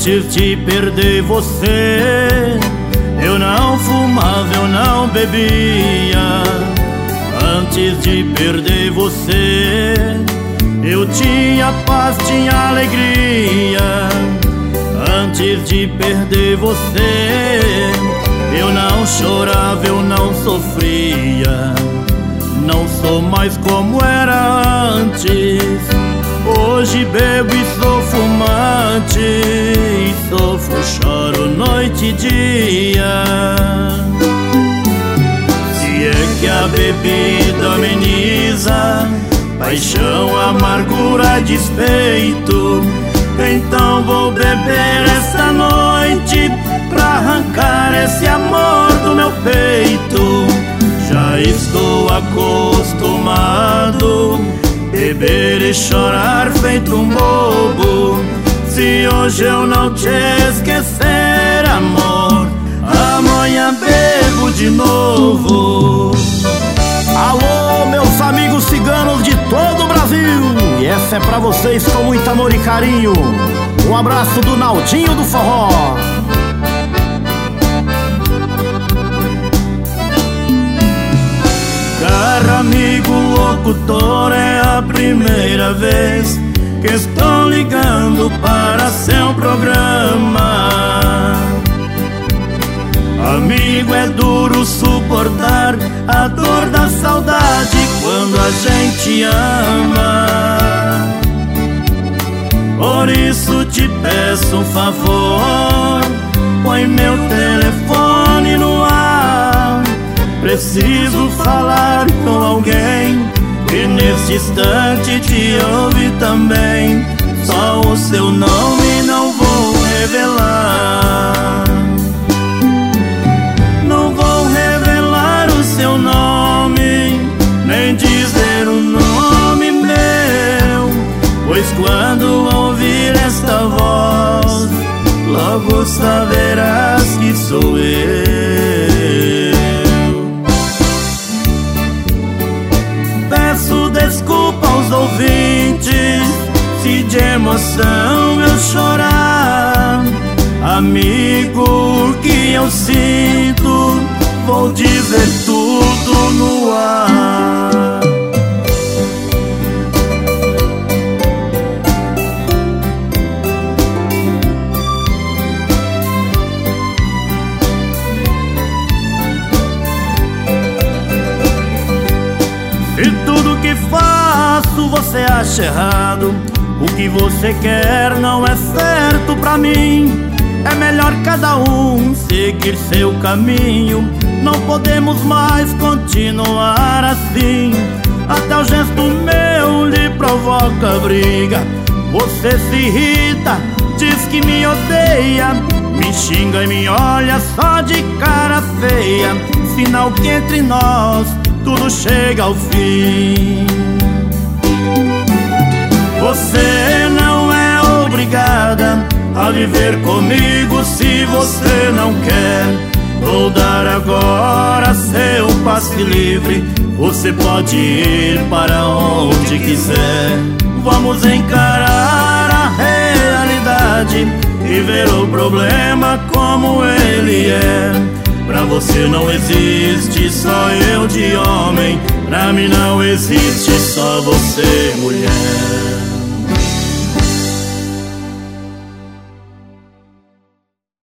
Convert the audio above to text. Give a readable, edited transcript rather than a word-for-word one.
Antes de perder você, eu não fumava, eu não bebia. Antes de perder você, eu tinha paz, tinha alegria. Antes de perder você, eu não chorava, eu não sofria. Não sou mais como era antes. Hoje bebo e sou fumante, e sofro, choro noite e dia. Se é que a bebida ameniza paixão, amargura, despeito, então vou beber esta noite pra arrancar esse amor do meu peito. Já estou acostumado beber e chorar feito um bobo. Se hoje eu não te esquecer, amor, amanhã bebo de novo. Alô, meus amigos ciganos de todo o Brasil, e essa é pra vocês com muito amor e carinho. Um abraço do Naldinho do Forró. Caro amigo locutor, é a primeira vez que estou ligando para seu programa. Amigo, é duro suportar a dor da saudade quando a gente ama. Por isso te peço um favor, põe meu telefone no ar. Preciso falar com alguém que nesse instante te ouve também. Só o seu nome não vou revelar. Não vou revelar o seu nome, nem dizer o nome meu, pois quando ouvir esta voz, logo saberás que sou eu. Peço desculpa aos ouvintes se de emoção eu chorar. Amigo, o que eu sinto, vou dizer tudo no ar. E tudo que faço você acha errado, o que você quer não é certo pra mim. É melhor cada um seguir seu caminho. Não podemos mais continuar assim. Até o gesto meu lhe provoca briga. Você se irrita, diz que me odeia, me xinga e me olha só de cara feia. Sinal que entre nós tudo chega ao fim. Você não é obrigada a viver comigo se você não quer. Vou dar agora seu passe livre. Você pode ir para onde quiser. Vamos encarar a realidade e ver o problema como ele é. Pra você não existe só eu de homem, pra mim não existe só você, mulher.